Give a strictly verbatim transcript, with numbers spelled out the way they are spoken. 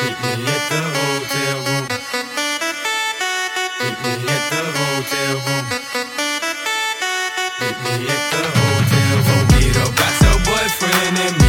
Meet me at the hotel room. Meet me at the hotel room. Meet me at the hotel room. Get up, got your boyfriend and